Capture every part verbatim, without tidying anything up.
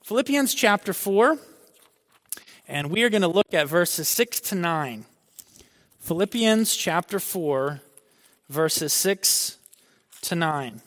Philippians chapter four, and we are going to look at verses six to nine. Philippians chapter four, verses six to nine.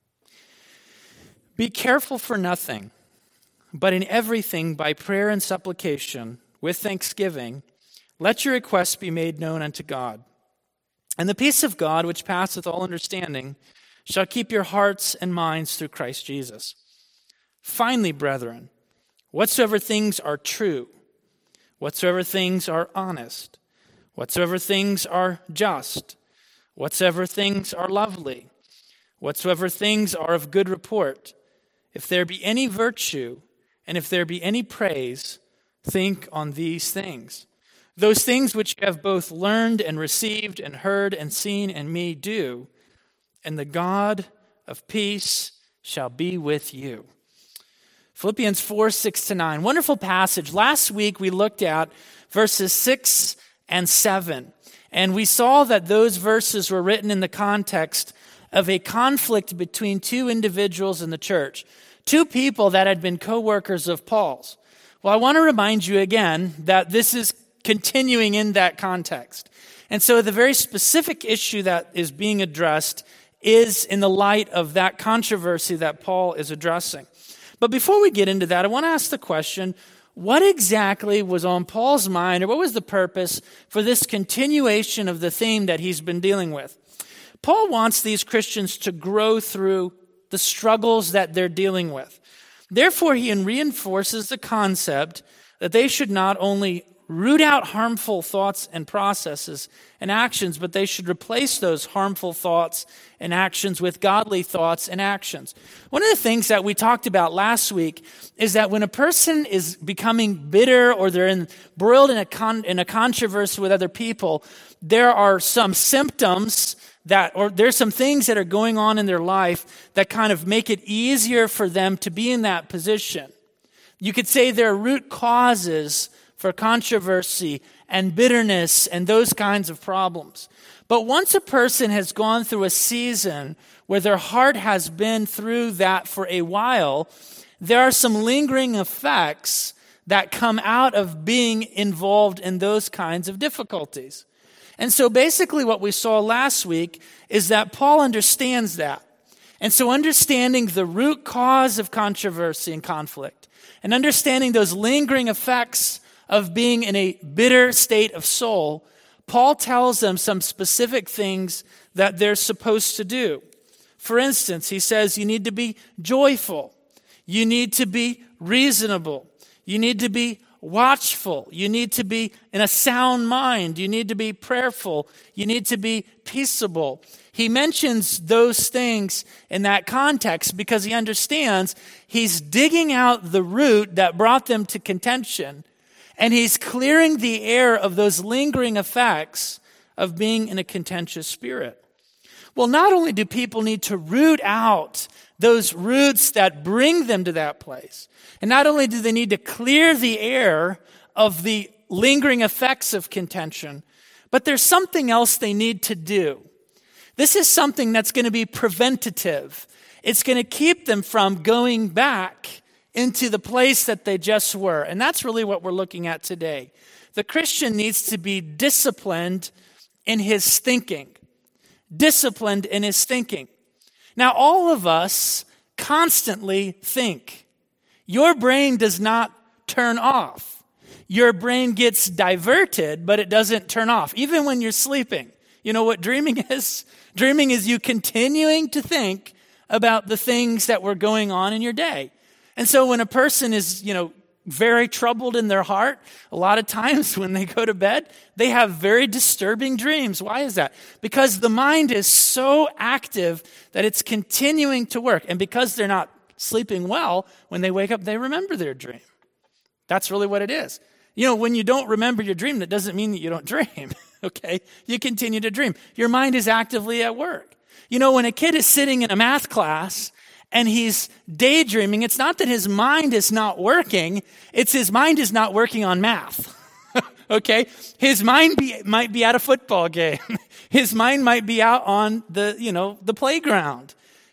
Be careful for nothing, but in everything by prayer and supplication, with thanksgiving, let your requests be made known unto God. And the peace of God, which passeth all understanding, shall keep your hearts and minds through Christ Jesus. Finally, brethren, whatsoever things are true, whatsoever things are honest, whatsoever things are just, whatsoever things are lovely, whatsoever things are of good report, if there be any virtue, and if there be any praise, think on these things. Those things which you have both learned and received and heard and seen in me do, and the God of peace shall be with you. Philippians four, six to nine. Wonderful passage. Last week we looked at verses six and seven. And we saw that those verses were written in the context of a conflict between two individuals in the church. Two people that had been co-workers of Paul's. Well, I want to remind you again that this is continuing in that context. And so the very specific issue that is being addressed is in the light of that controversy that Paul is addressing. But before we get into that, I want to ask the question, what exactly was on Paul's mind, or what was the purpose for this continuation of the theme that he's been dealing with? Paul wants these Christians to grow through the struggles that they're dealing with. Therefore, he reinforces the concept that they should not only root out harmful thoughts and processes and actions, but they should replace those harmful thoughts and actions with godly thoughts and actions. One of the things that we talked about last week is that when a person is becoming bitter or they're embroiled in a con- in a controversy with other people, there are some symptoms that, or there's some things that are going on in their life that kind of make it easier for them to be in that position. You could say there are root causes for controversy and bitterness and those kinds of problems. But once a person has gone through a season where their heart has been through that for a while, there are some lingering effects that come out of being involved in those kinds of difficulties. And so basically what we saw last week is that Paul understands that. And so understanding the root cause of controversy and conflict and understanding those lingering effects of being in a bitter state of soul, Paul tells them some specific things that they're supposed to do. For instance, he says you need to be joyful. You need to be reasonable. You need to be watchful. You need to be in a sound mind. You need to be prayerful. You need to be peaceable. He mentions those things in that context because he understands he's digging out the root that brought them to contention, and he's clearing the air of those lingering effects of being in a contentious spirit. Well, not only do people need to root out those roots that bring them to that place, and not only do they need to clear the air of the lingering effects of contention, but there's something else they need to do. This is something that's going to be preventative. It's going to keep them from going back into the place that they just were. And that's really what we're looking at today. The Christian needs to be disciplined in his thinking. Disciplined in his thinking. Now, all of us constantly think. Your brain does not turn off. Your brain gets diverted, but it doesn't turn off, even when you're sleeping. You know what dreaming is? Dreaming is you continuing to think about the things that were going on in your day. And so when a person is, you know, very troubled in their heart, a lot of times when they go to bed, they have very disturbing dreams. Why is that? Because the mind is so active that it's continuing to work. And because they're not sleeping well, when they wake up, they remember their dream. That's really what it is. You know, when you don't remember your dream, that doesn't mean that you don't dream, okay? You continue to dream. Your mind is actively at work. You know, when a kid is sitting in a math class and he's daydreaming, it's not that his mind is not working, it's his mind is not working on math, okay? His mind be, might be at a football game. His mind might be out on the, you know, the playground.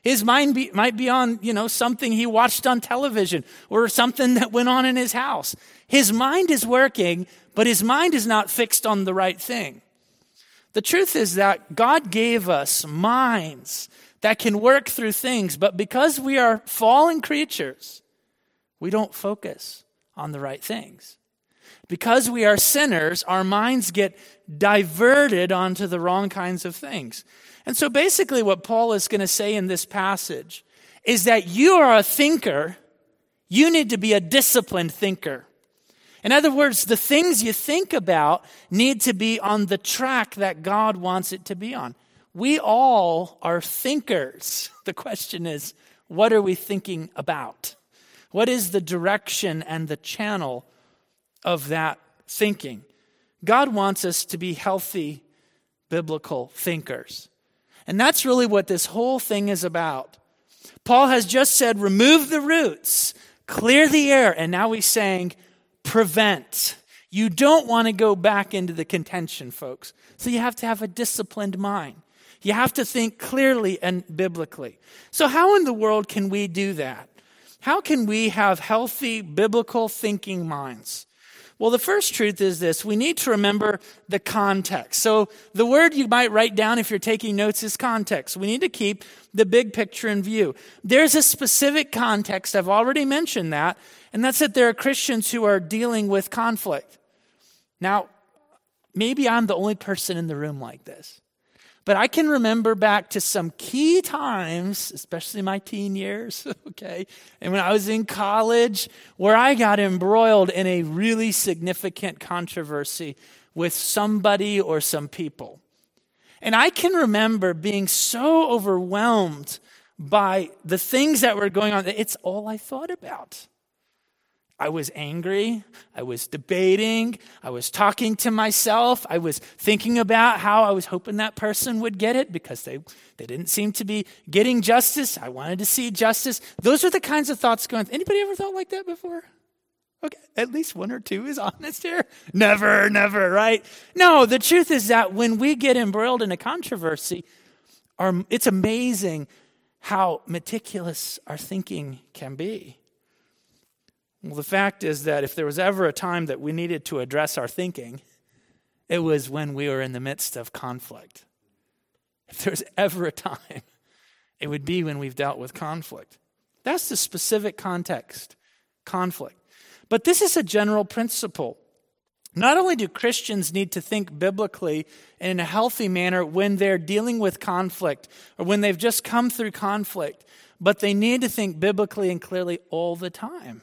His mind be, might be on, you know, something he watched on television or something that went on in his house. His mind is working, but his mind is not fixed on the right thing. The truth is that God gave us minds that can work through things, but because we are fallen creatures, we don't focus on the right things. Because we are sinners, our minds get diverted onto the wrong kinds of things. And so basically what Paul is going to say in this passage is that you are a thinker. You need to be a disciplined thinker. In other words, the things you think about need to be on the track that God wants it to be on. We all are thinkers. The question is, what are we thinking about? What is the direction and the channel of that thinking? God wants us to be healthy, biblical thinkers. And that's really what this whole thing is about. Paul has just said, remove the roots, clear the air, and now he's saying, prevent. You don't want to go back into the contention, folks. So you have to have a disciplined mind. You have to think clearly and biblically. So how in the world can we do that? How can we have healthy, biblical thinking minds? Well, the first truth is this. We need to remember the context. So the word you might write down if you're taking notes is context. We need to keep the big picture in view. There's a specific context. I've already mentioned that. And that's that there are Christians who are dealing with conflict. Now, maybe I'm the only person in the room like this. But I can remember back to some key times, especially my teen years, okay, and when I was in college, where I got embroiled in a really significant controversy with somebody or some people. And I can remember being so overwhelmed by the things that were going on that it's all I thought about. I was angry, I was debating, I was talking to myself, I was thinking about how I was hoping that person would get it because they, they didn't seem to be getting justice. I wanted to see justice. Those are the kinds of thoughts going. Anybody ever thought like that before? Okay, at least one or two is honest here. Never, never, right? No, the truth is that when we get embroiled in a controversy, our, it's amazing how meticulous our thinking can be. Well, the fact is that if there was ever a time that we needed to address our thinking, it was when we were in the midst of conflict. If there's ever a time, it would be when we've dealt with conflict. That's the specific context, conflict. But this is a general principle. Not only do Christians need to think biblically and in a healthy manner when they're dealing with conflict or when they've just come through conflict, but they need to think biblically and clearly all the time.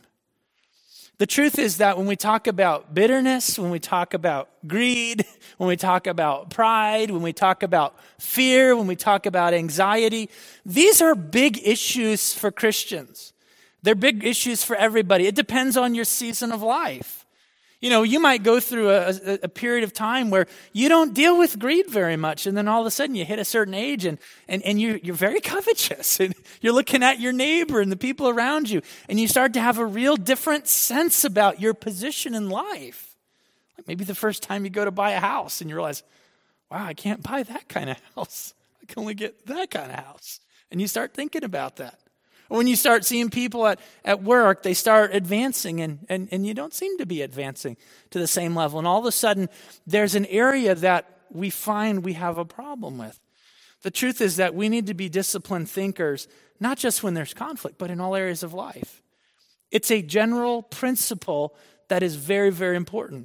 The truth is that when we talk about bitterness, when we talk about greed, when we talk about pride, when we talk about fear, when we talk about anxiety, these are big issues for Christians. They're big issues for everybody. It depends on your season of life. You know, you might go through a, a, a period of time where you don't deal with greed very much, and then all of a sudden you hit a certain age and, and, and you, you're very covetous, and you're looking at your neighbor and the people around you, and you start to have a real different sense about your position in life. Like maybe the first time you go to buy a house and you realize, wow, I can't buy that kind of house. I can only get that kind of house. And you start thinking about that. When you start seeing people at, at work, they start advancing and, and, and you don't seem to be advancing to the same level. And all of a sudden, there's an area that we find we have a problem with. The truth is that we need to be disciplined thinkers, not just when there's conflict, but in all areas of life. It's a general principle that is very, very important.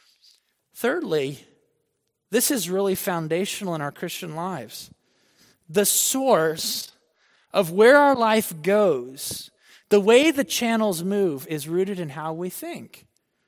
Thirdly, this is really foundational in our Christian lives. The source of where our life goes, the way the channels move is rooted in how we think.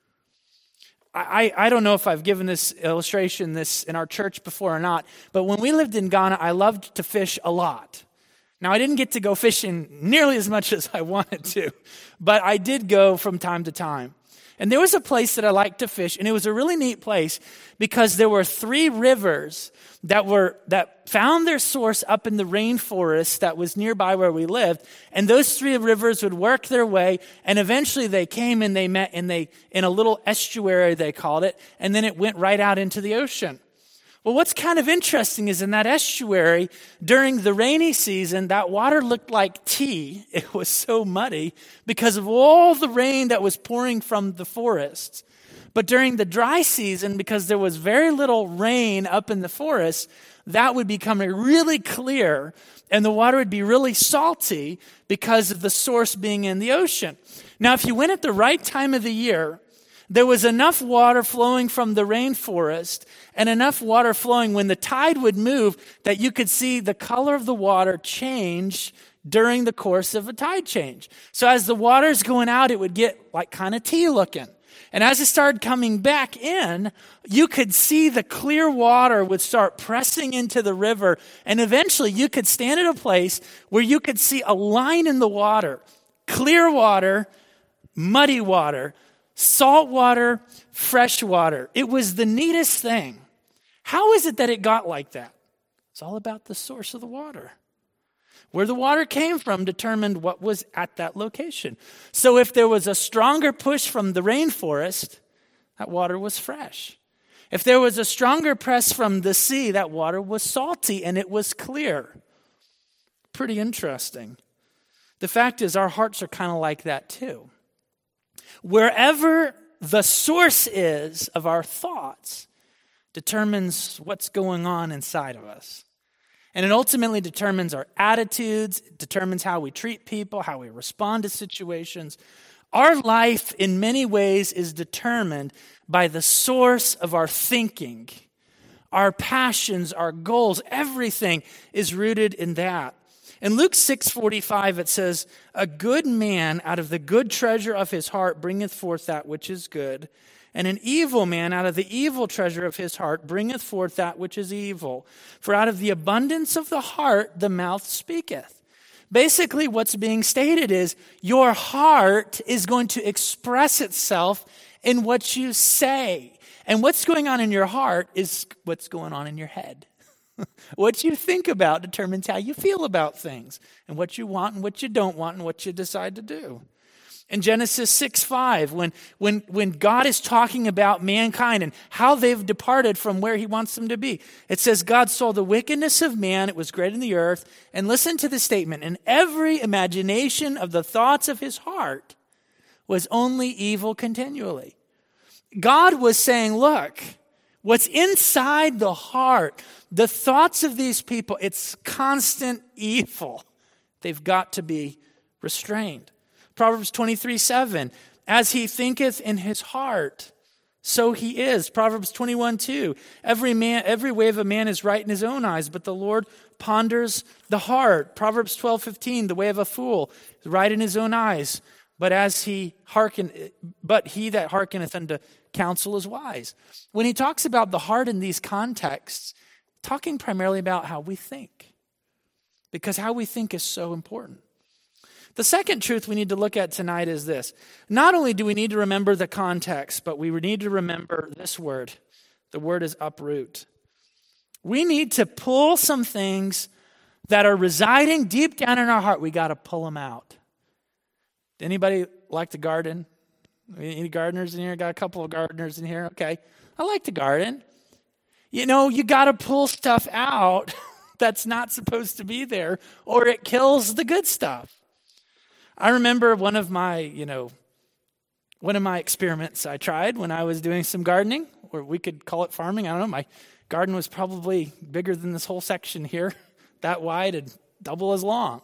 I, I don't know if I've given this illustration this in our church before or not, but when we lived in Ghana, I loved to fish a lot. Now, I didn't get to go fishing nearly as much as I wanted to, but I did go from time to time. And there was a place that I liked to fish, and it was a really neat place because there were three rivers that were that found their source up in the rainforest that was nearby where we lived. And those three rivers would work their way, and eventually they came and they met in they in a little estuary, they called it, and then it went right out into the ocean. Well, what's kind of interesting is in that estuary, during the rainy season, that water looked like tea. It was so muddy because of all the rain that was pouring from the forests. But during the dry season, because there was very little rain up in the forest, that would become really clear, and the water would be really salty because of the source being in the ocean. Now, if you went at the right time of the year, there was enough water flowing from the rainforest and enough water flowing when the tide would move that you could see the color of the water change during the course of a tide change. So as the water's going out, it would get like kind of tea looking. And as it started coming back in, you could see the clear water would start pressing into the river. And eventually you could stand at a place where you could see a line in the water, clear water, muddy water, salt water, fresh water. It was the neatest thing. How is it that it got like that? It's all about the source of the water. Where the water came from determined what was at that location. So if there was a stronger push from the rainforest, that water was fresh. If there was a stronger press from the sea, that water was salty and it was clear. Pretty interesting. The fact is, our hearts are kind of like that too. Wherever the source is of our thoughts determines what's going on inside of us. And it ultimately determines our attitudes, it determines how we treat people, how we respond to situations. Our life, in many ways, is determined by the source of our thinking. Our passions, our goals, everything is rooted in that. In Luke six forty-five, it says, "A good man out of the good treasure of his heart bringeth forth that which is good, and an evil man out of the evil treasure of his heart bringeth forth that which is evil. For out of the abundance of the heart the mouth speaketh." Basically, what's being stated is your heart is going to express itself in what you say. And what's going on in your heart is what's going on in your head. What you think about determines how you feel about things, and what you want and what you don't want and what you decide to do. In Genesis six five, when, when, when God is talking about mankind and how they've departed from where he wants them to be, it says, God saw the wickedness of man, it was great in the earth, and listen to the statement, and every imagination of the thoughts of his heart was only evil continually. God was saying, look, what's inside the heart, the thoughts of these people, it's constant evil. They've got to be restrained. Proverbs twenty-three seven, as he thinketh in his heart, so he is. Proverbs twenty-one two, every man, every way of a man is right in his own eyes, but the Lord ponders the heart. Proverbs twelve fifteen, the way of a fool is right in his own eyes, but as he hearken, but he that hearkeneth unto counsel is wise. When he talks about the heart in these contexts, talking primarily about how we think, because how we think is so important. The second truth we need to look at tonight is this. Not only do we need to remember the context, but we need to remember this word. The word is uproot. We need to pull some things that are residing deep down in our heart. We got to pull them out. Anybody like to garden? Any gardeners in here? Got a couple of gardeners in here? Okay. I like to garden. You know, you got to pull stuff out that's not supposed to be there, or it kills the good stuff. I remember one of my, you know, one of my experiments I tried when I was doing some gardening, or we could call it farming. I don't know. My garden was probably bigger than this whole section here, that wide and double as long.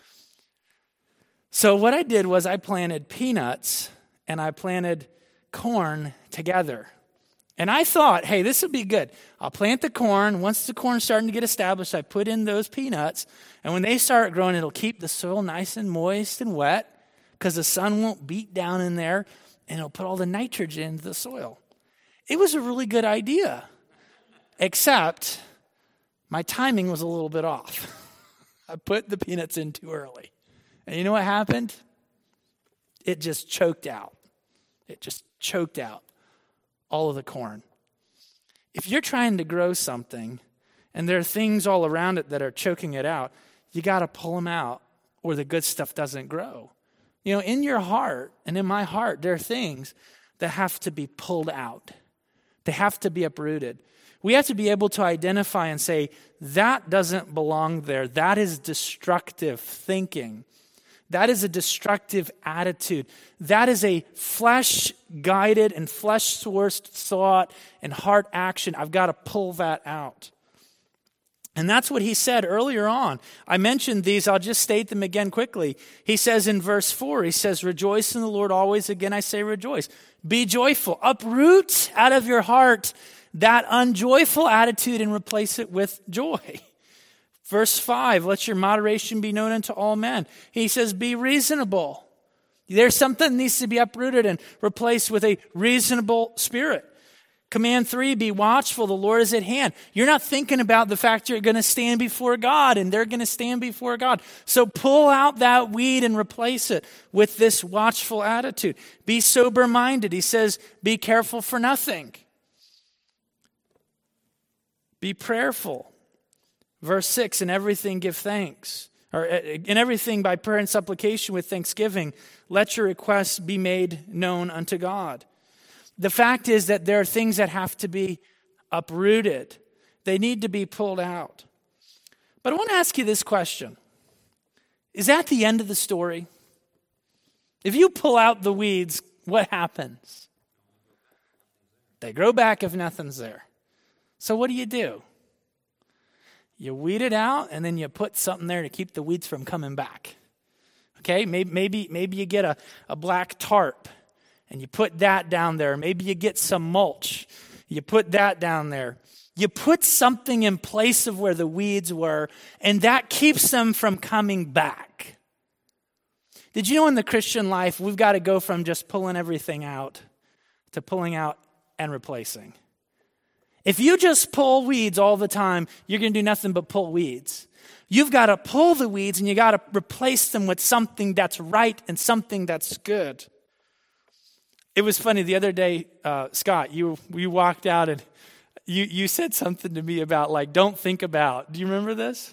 So what I did was I planted peanuts and I planted corn together. And I thought, hey, this would be good. I'll plant the corn. Once the corn's starting to get established, I put in those peanuts. And when they start growing, it'll keep the soil nice and moist and wet because the sun won't beat down in there, and it'll put all the nitrogen into the soil. It was a really good idea, except my timing was a little bit off. I put the peanuts in too early. And you know what happened? It just choked out. It just choked out all of the corn. If you're trying to grow something and there are things all around it that are choking it out, you got to pull them out or the good stuff doesn't grow. You know, in your heart and in my heart, there are things that have to be pulled out. They have to be uprooted. We have to be able to identify and say, that doesn't belong there. That is destructive thinking. That is a destructive attitude. That is a flesh-guided and flesh-sourced thought and heart action. I've got to pull that out. And that's what he said earlier on. I mentioned these. I'll just state them again quickly. He says in verse four, he says, rejoice in the Lord always. Again, I say rejoice. Be joyful. Uproot out of your heart that unjoyful attitude and replace it with joy. Verse five, let your moderation be known unto all men. He says, be reasonable. There's something that needs to be uprooted and replaced with a reasonable spirit. Command three, be watchful. The Lord is at hand. You're not thinking about the fact you're going to stand before God and they're going to stand before God. So pull out that weed and replace it with this watchful attitude. Be sober-minded. He says, be careful for nothing. Be prayerful. Verse six, in everything give thanks. Or in everything by prayer and supplication with thanksgiving, let your requests be made known unto God. The fact is that there are things that have to be uprooted. They need to be pulled out. But I want to ask you this question. Is that the end of the story? If you pull out the weeds, what happens? They grow back if nothing's there. So what do you do? You weed it out and then you put something there to keep the weeds from coming back. Okay, maybe maybe, maybe you get a, a black tarp and you put that down there. Maybe you get some mulch. You put that down there. You put something in place of where the weeds were, and that keeps them from coming back. Did you know in the Christian life, we've got to go from just pulling everything out to pulling out and replacing? If you just pull weeds all the time, you're going to do nothing but pull weeds. You've got to pull the weeds and you got to replace them with something that's right and something that's good. It was funny the other day, uh, Scott, you you walked out and you, you said something to me about like, don't think about. Do you remember this?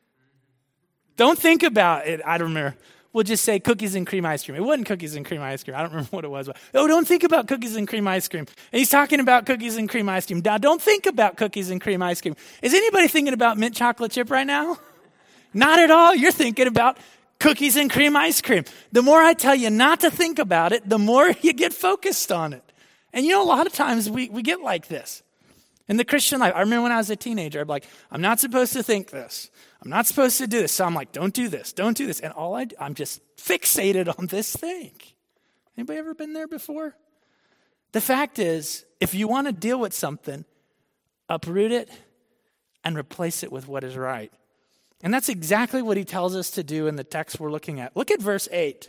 Don't think about it. I don't remember. We'll just say cookies and cream ice cream. It wasn't cookies and cream ice cream. I don't remember what it was. But, oh, don't think about cookies and cream ice cream. And he's talking about cookies and cream ice cream. Now, don't think about cookies and cream ice cream. Is anybody thinking about mint chocolate chip right now? Not at all. You're thinking about cookies and cream ice cream. The more I tell you not to think about it, the more you get focused on it. And you know, a lot of times we, we get like this. In the Christian life, I remember when I was a teenager, I'm like, I'm not supposed to think this. I'm not supposed to do this. So I'm like, don't do this. Don't do this. And all I do, I'm just fixated on this thing. Anybody ever been there before? The fact is, if you want to deal with something, uproot it and replace it with what is right. And that's exactly what he tells us to do in the text we're looking at. Look at verse eight.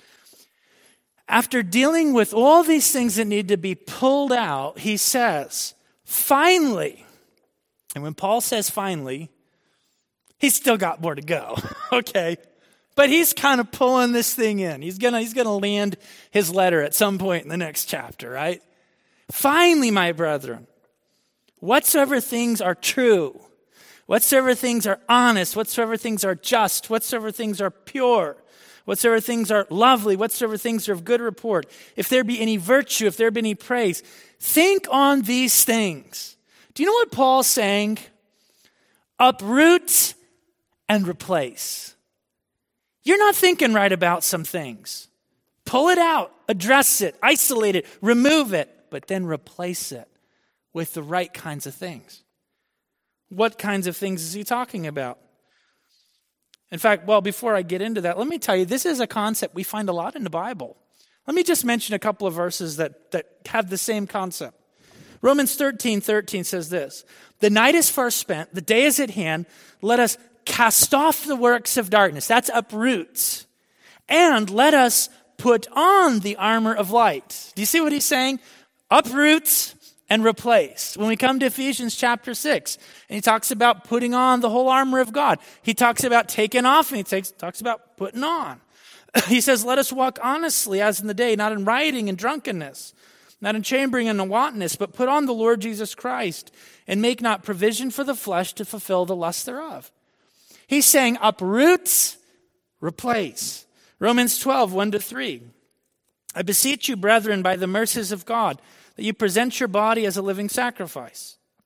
After dealing with all these things that need to be pulled out, he says, finally, and when Paul says finally, he's still got more to go, okay? But he's kind of pulling this thing in. He's gonna, he's gonna land his letter at some point in the next chapter, right? Finally, my brethren, whatsoever things are true, whatsoever things are honest, whatsoever things are just, whatsoever things are pure, whatsoever things are lovely, whatsoever things are of good report, if there be any virtue, if there be any praise, think on these things. Do you know what Paul's saying? Uproot and replace. You're not thinking right about some things. Pull it out, address it, isolate it, remove it, but then replace it with the right kinds of things. What kinds of things is he talking about? In fact, well, before I get into that, let me tell you, this is a concept we find a lot in the Bible. Let me just mention a couple of verses that, that have the same concept. Romans thirteen thirteen says this, the night is far spent, the day is at hand, let us cast off the works of darkness. That's uproots. And let us put on the armor of light. Do you see what he's saying? Uproots and replace. When we come to Ephesians chapter six, and he talks about putting on the whole armor of God. He talks about taking off, and he takes, talks about putting on. He says, let us walk honestly as in the day, not in rioting and drunkenness, not in chambering and in wantonness, but put on the Lord Jesus Christ, and make not provision for the flesh to fulfill the lust thereof. He's saying uproot, replace. Romans twelve, one to three. I beseech you, brethren, by the mercies of God, that you present your body as a living sacrifice,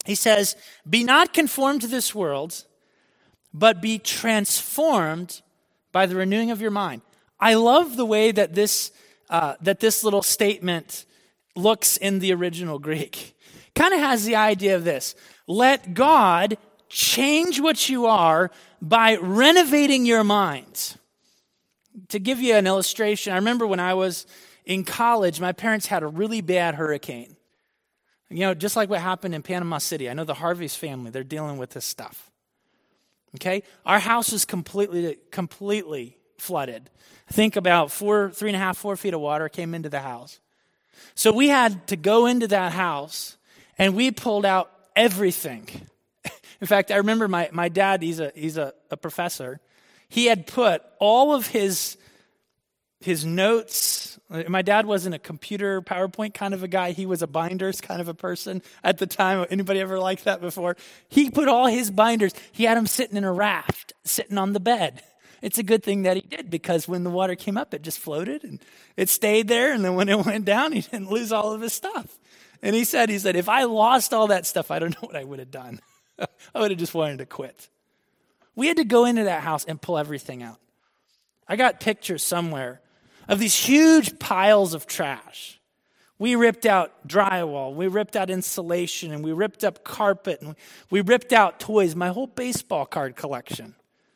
He says, be not conformed to this world, but be transformed by the renewing of your mind. I love the way that this uh, that this little statement looks in the original Greek. Kind of has the idea of this. Let God change what you are by renovating your minds. To give you an illustration, I remember when I was in college, my parents had a really bad hurricane. You know, just like what happened in Panama City. I know the Harvey's family, they're dealing with this stuff. Okay? Our house was completely, completely flooded. I think about four, three and a half, four feet of water came into the house. So we had to go into that house and we pulled out everything. In fact, I remember my, my dad, he's a he's a, a professor. He had put all of his his notes. My dad wasn't a computer PowerPoint kind of a guy. He was a binders kind of a person at the time. Anybody ever liked that before? He put all his binders, he had them sitting in a raft, sitting on the bed. It's a good thing that he did, because when the water came up, it just floated and it stayed there. And then when it went down, he didn't lose all of his stuff. And he said, he said, if I lost all that stuff, I don't know what I would have done. I would have just wanted to quit. We had to go into that house and pull everything out. I got pictures somewhere of these huge piles of trash. We ripped out drywall, we ripped out insulation, and we ripped up carpet, and we ripped out toys, my whole baseball card collection.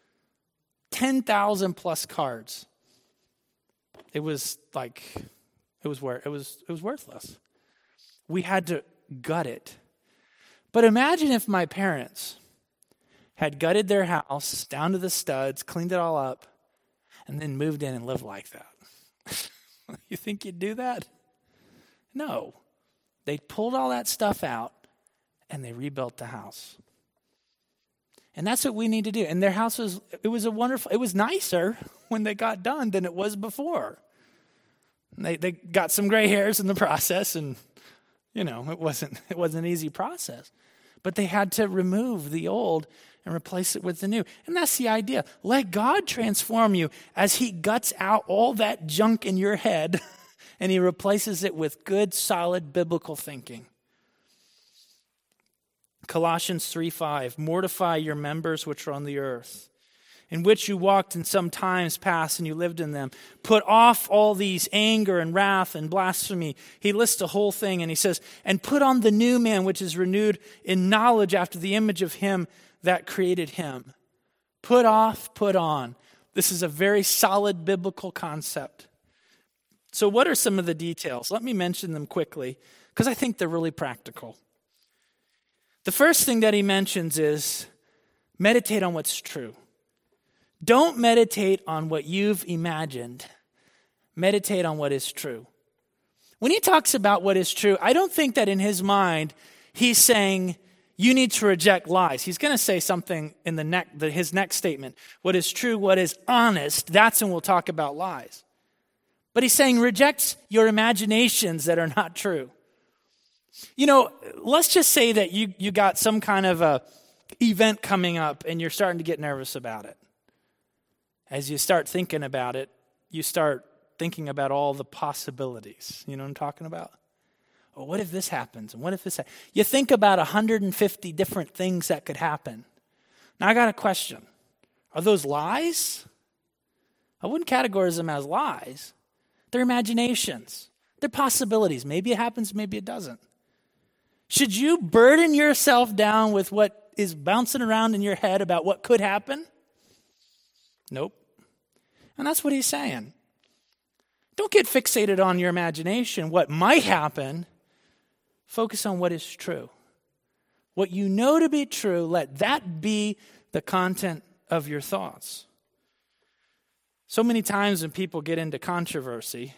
ten thousand plus cards. It was like, it was wor- it was it was worthless. We had to gut it. But imagine if my parents had gutted their house down to the studs, cleaned it all up, and then moved in and lived like that. You think you'd do that? No. They pulled all that stuff out and they rebuilt the house. And that's what we need to do. And their house was, it was a wonderful, it was nicer when they got done than it was before. And they they got some gray hairs in the process, and you know, it wasn't it wasn't an easy process. But they had to remove the old and replace it with the new. And that's the idea. Let God transform you as he guts out all that junk in your head and he replaces it with good, solid biblical thinking. Colossians three five, mortify your members which are on the earth, in which you walked in some times past and you lived in them. Put off all these anger and wrath and blasphemy. He lists the whole thing and he says, and put on the new man which is renewed in knowledge after the image of him that created him. Put off, put on. This is a very solid biblical concept. So what are some of the details? Let me mention them quickly because I think they're really practical. The first thing that he mentions is meditate on what's true. Don't meditate on what you've imagined. Meditate on what is true. When he talks about what is true, I don't think that in his mind he's saying you need to reject lies. He's going to say something in the next, the, his next statement. What is true, what is honest, that's when we'll talk about lies. But he's saying reject your imaginations that are not true. You know, let's just say that you, you got some kind of a event coming up and you're starting to get nervous about it. As you start thinking about it, you start thinking about all the possibilities. You know what I'm talking about? Well, what if this happens? And what if this happens? You think about one hundred fifty different things that could happen. Now, I got a question. Are those lies? I wouldn't categorize them as lies. They're imaginations. They're possibilities. Maybe it happens, maybe it doesn't. Should you burden yourself down with what is bouncing around in your head about what could happen? Nope. And that's what he's saying. Don't get fixated on your imagination, what might happen. Focus on what is true. What you know to be true, let that be the content of your thoughts. So many times when people get into controversy,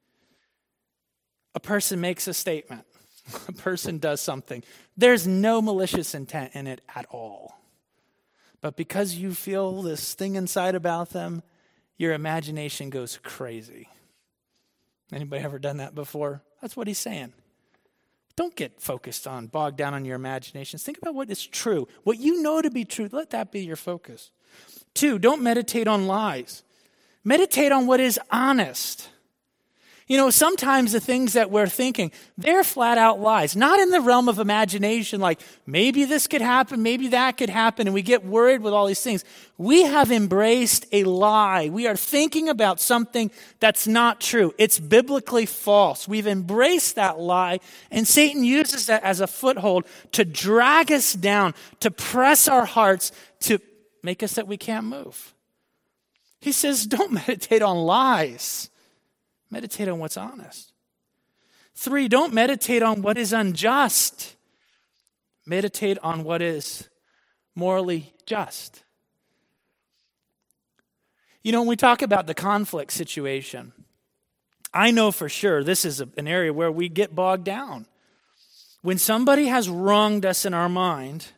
a person makes a statement. A person does something. There's no malicious intent in it at all. But because you feel this thing inside about them, your imagination goes crazy. Anybody ever done that before? That's what he's saying. Don't get focused on, bogged down on your imaginations. Think about what is true. What you know to be true, let that be your focus. Two, don't meditate on lies. Meditate on what is honest. You know, sometimes the things that we're thinking, they're flat out lies. Not in the realm of imagination, like maybe this could happen, maybe that could happen, and we get worried with all these things. We have embraced a lie. We are thinking about something that's not true. It's biblically false. We've embraced that lie, and Satan uses that as a foothold to drag us down, to press our hearts, to make us that we can't move. He says, don't meditate on lies. Meditate on what's honest. Three, don't meditate on what is unjust. Meditate on what is morally just. You know, when we talk about the conflict situation, I know for sure this is an area where we get bogged down. When somebody has wronged us in our mind,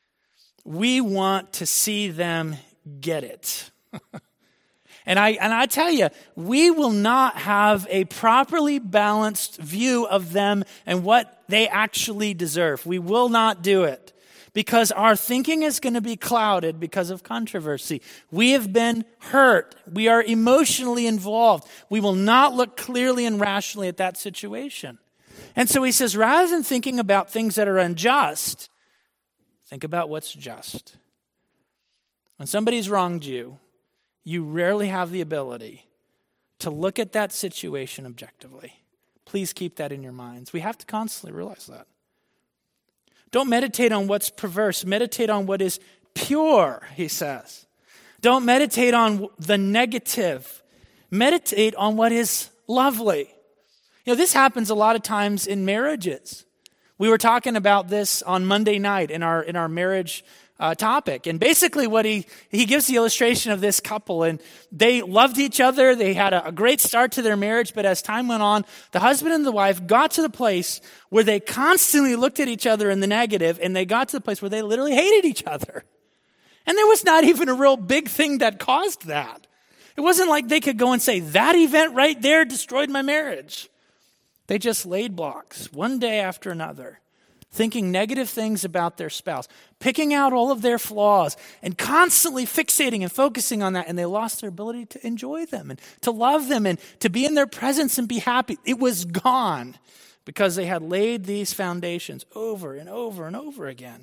we want to see them get it. And I and I tell you, we will not have a properly balanced view of them and what they actually deserve. We will not do it because our thinking is going to be clouded because of controversy. We have been hurt. We are emotionally involved. We will not look clearly and rationally at that situation. And so he says, rather than thinking about things that are unjust, think about what's just. When somebody's wronged you, you rarely have the ability to look at that situation objectively. Please keep that in your minds. We have to constantly realize that. Don't meditate on what's perverse. Meditate on what is pure, he says. Don't meditate on the negative. Meditate on what is lovely. You know, this happens a lot of times in marriages. We were talking about this on Monday night in our in our marriage Uh, topic. And basically what he, he gives the illustration of this couple, and they loved each other. They had a, a great start to their marriage, but as time went on, the husband and the wife got to the place where they constantly looked at each other in the negative, and they got to the place where they literally hated each other. And there was not even a real big thing that caused that. It wasn't like they could go and say, that event right there destroyed my marriage. They just laid blocks one day after another, thinking negative things about their spouse, picking out all of their flaws, and constantly fixating and focusing on that. And they lost their ability to enjoy them and to love them and to be in their presence and be happy. It was gone because they had laid these foundations over and over and over again.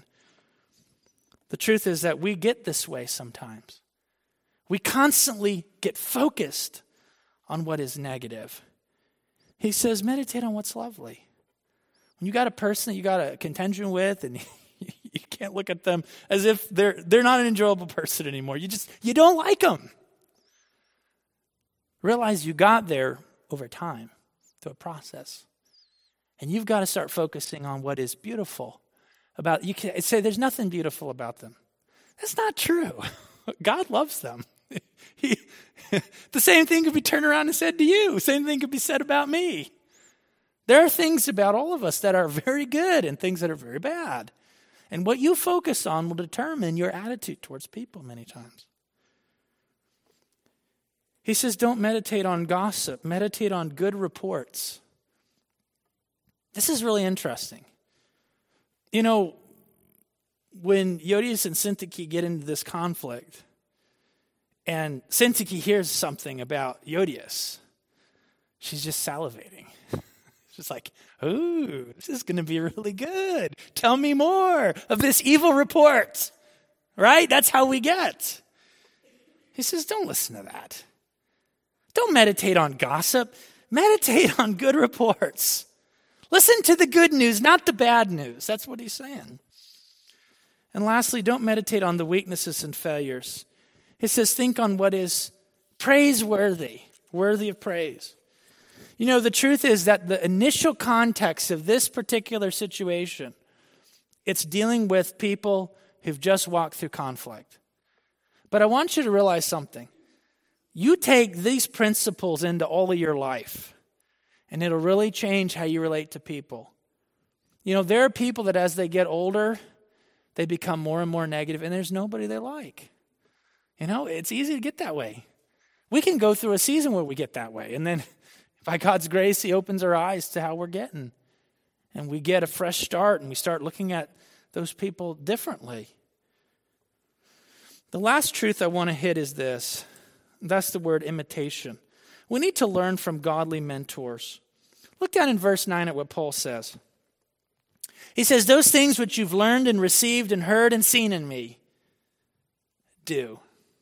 The truth is that we get this way sometimes. We constantly get focused on what is negative. He says, meditate on what's lovely. When you got a person that you got a contention with and you can't look at them as if they're they're not an enjoyable person anymore. You just, you don't like them. Realize you got there over time through a process. And you've got to start focusing on what is beautiful about, you can say there's nothing beautiful about them. That's not true. God loves them. He, the same thing could be turned around and said to you. Same thing could be said about me. There are things about all of us that are very good and things that are very bad. And what you focus on will determine your attitude towards people many times. He says, don't meditate on gossip. Meditate on good reports. This is really interesting. You know, when Yodias and Syntyche get into this conflict, and Syntyche hears something about Yodias, she's just salivating. She's like, ooh, this is going to be really good. Tell me more of this evil report. Right? That's how we get. He says, don't listen to that. Don't meditate on gossip. Meditate on good reports. Listen to the good news, not the bad news. That's what he's saying. And lastly, don't meditate on the weaknesses and failures. He says, think on what is praiseworthy, worthy of praise. You know, the truth is that the initial context of this particular situation, it's dealing with people who've just walked through conflict. But I want you to realize something. You take these principles into all of your life, and it'll really change how you relate to people. You know, there are people that as they get older, they become more and more negative, and there's nobody they like. You know, it's easy to get that way. We can go through a season where we get that way, and then by God's grace, he opens our eyes to how we're getting. And we get a fresh start and we start looking at those people differently. The last truth I want to hit is this. That's the word imitation. We need to learn from godly mentors. Look down in verse nine at what Paul says. He says, those things which you've learned and received and heard and seen in me, do.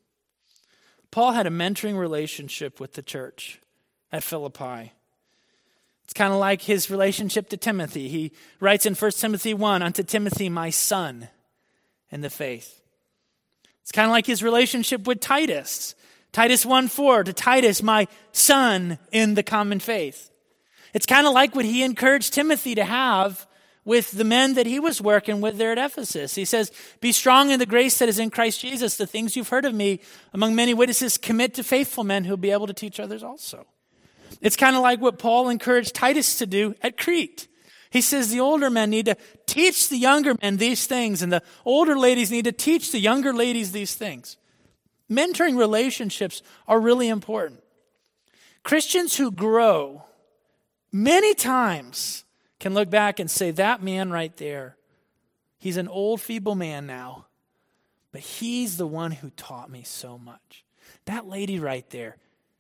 Paul had a mentoring relationship with the church at Philippi. It's kind of like his relationship to Timothy. He writes in First Timothy one, unto Timothy, my son in the faith. It's kind of like his relationship with Titus. Titus one four, to Titus, my son in the common faith. It's kind of like what he encouraged Timothy to have with the men that he was working with there at Ephesus. He says, be strong in the grace that is in Christ Jesus. The things you've heard of me among many witnesses, commit to faithful men who will be able to teach others also. It's kind of like what Paul encouraged Titus to do at Crete. He says the older men need to teach the younger men these things, and the older ladies need to teach the younger ladies these things. Mentoring relationships are really important. Christians who grow many times can look back and say, that man right there, he's an old, feeble man now, but he's the one who taught me so much. That lady right there,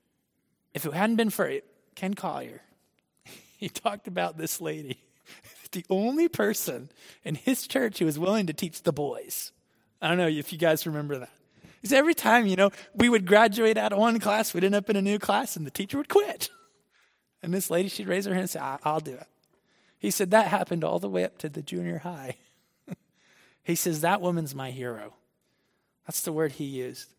if it hadn't been for Ken Collier, he talked about this lady, the only person in his church who was willing to teach the boys. I don't know if you guys remember that. Because every time, you know, we would graduate out of one class, we'd end up in a new class, and the teacher would quit. And this lady, she'd raise her hand and say, I'll do it. He said that happened all the way up to the junior high. He says, that woman's my hero. That's the word he used.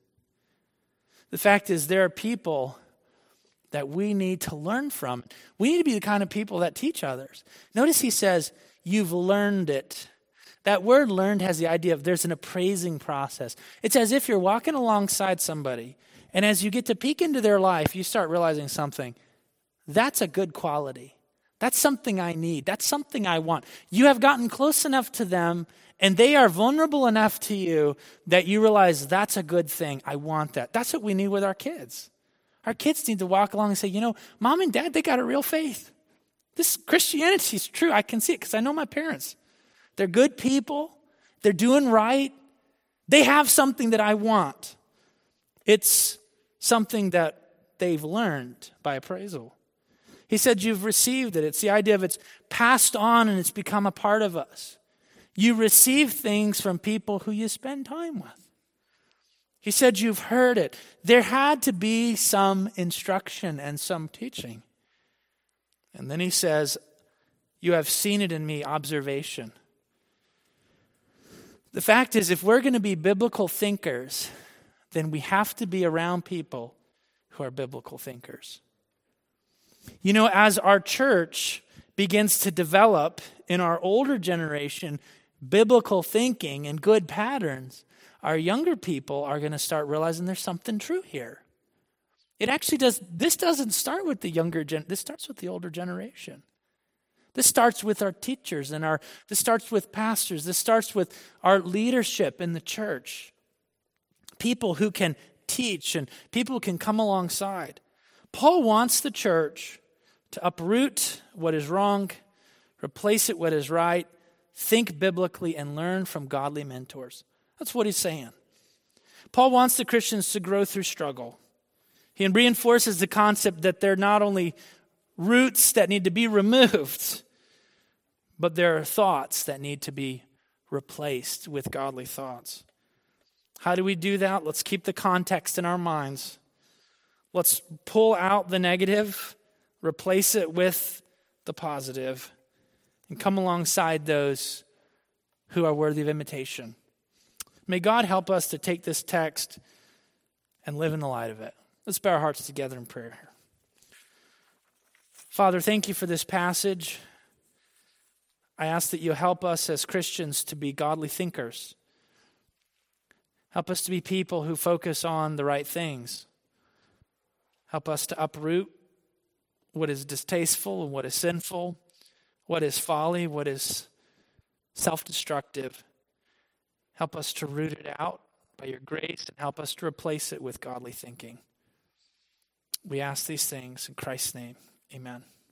The fact is, there are people that we need to learn from. We need to be the kind of people that teach others. Notice he says, you've learned it. That word learned has the idea of there's an appraising process. It's as if you're walking alongside somebody, and as you get to peek into their life, you start realizing something. That's a good quality. That's something I need. That's something I want. You have gotten close enough to them, and they are vulnerable enough to you that you realize that's a good thing. I want that. That's what we need with our kids. Our kids need to walk along and say, you know, mom and dad, they got a real faith. This Christianity is true. I can see it because I know my parents. They're good people. They're doing right. They have something that I want. It's something that they've learned by appraisal. He said, you've received it. It's the idea of it's passed on and it's become a part of us. You receive things from people who you spend time with. He said, you've heard it. There had to be some instruction and some teaching. And then he says, you have seen it in me, observation. The fact is, if we're going to be biblical thinkers, then we have to be around people who are biblical thinkers. You know, as our church begins to develop in our older generation biblical thinking and good patterns, our younger people are going to start realizing there's something true here. It actually does, this doesn't start with the younger gen, this starts with the older generation. This starts with our teachers and our, this starts with pastors. This starts with our leadership in the church. People who can teach and people who can come alongside. Paul wants the church to uproot what is wrong, replace it what is right, think biblically, and learn from godly mentors. That's what he's saying. Paul wants the Christians to grow through struggle. He reinforces the concept that they're not only roots that need to be removed, but there are thoughts that need to be replaced with godly thoughts. How do we do that? Let's keep the context in our minds. Let's pull out the negative, replace it with the positive, and come alongside those who are worthy of imitation. May God help us to take this text and live in the light of it. Let's bow our hearts together in prayer. Father, thank you for this passage. I ask that you help us as Christians to be godly thinkers. Help us to be people who focus on the right things. Help us to uproot what is distasteful and what is sinful, what is folly, what is self-destructive. Help us to root it out by your grace and help us to replace it with godly thinking. We ask these things in Christ's name. Amen.